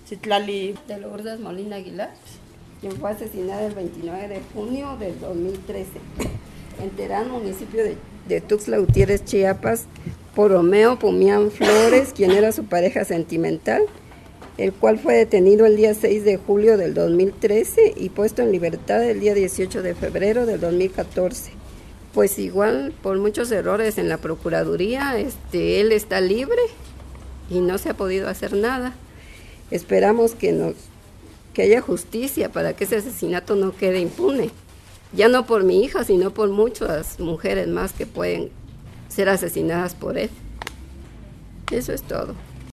Citlali de Lourdes Molina Aguilar, quien fue asesinada el 29 de junio del 2013 en Terán, municipio de Tuxtla Gutiérrez, Chiapas, por Romeo Pumián Flores, quien era su pareja sentimental, el cual fue detenido el día 6 de julio del 2013 y puesto en libertad el día 18 de febrero del 2014. Pues igual, por muchos errores en la Procuraduría, él está libre y no se ha podido hacer nada. Esperamos que haya justicia para que ese asesinato no quede impune. Ya no por mi hija, sino por muchas mujeres más que pueden ser asesinadas por él. Eso es todo.